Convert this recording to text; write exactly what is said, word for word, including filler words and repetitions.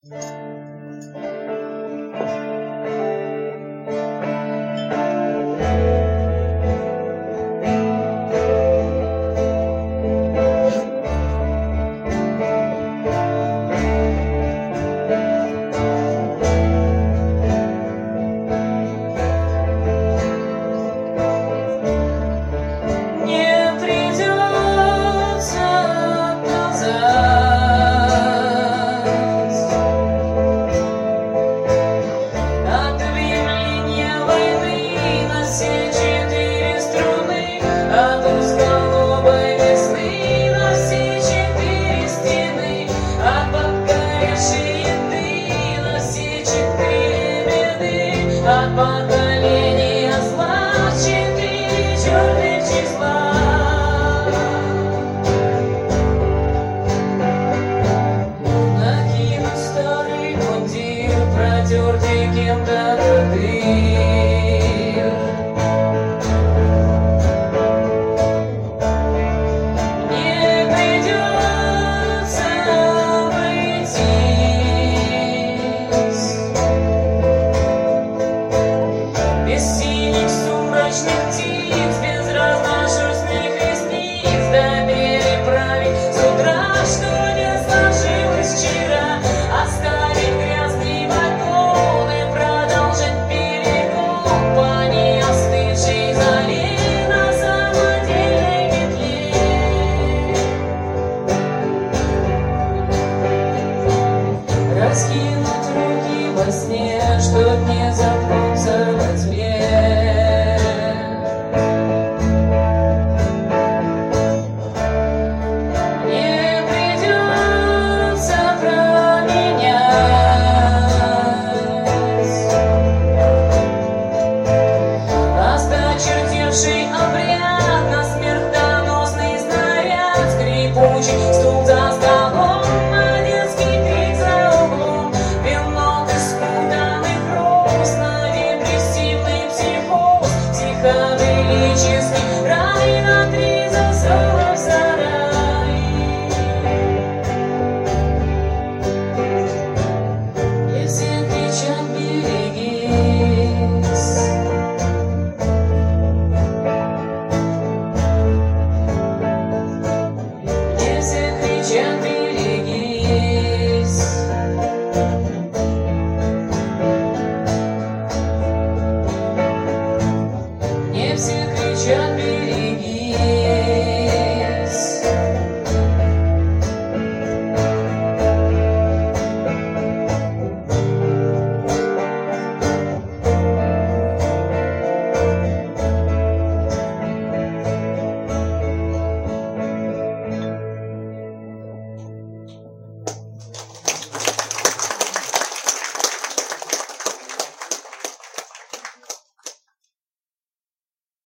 От поколения зла четыре черных числа. Накинуть старый мундир, протертый кем-то дыр. Мне придется обойтись без синих сумрачных птиц, без разношерстных ресниц, да переправить с утра, что не сложилось вчера, оставить грязный вагон и продолжить перегон по неостывшей зале на самодельной петле. Раскинуть руки во сне,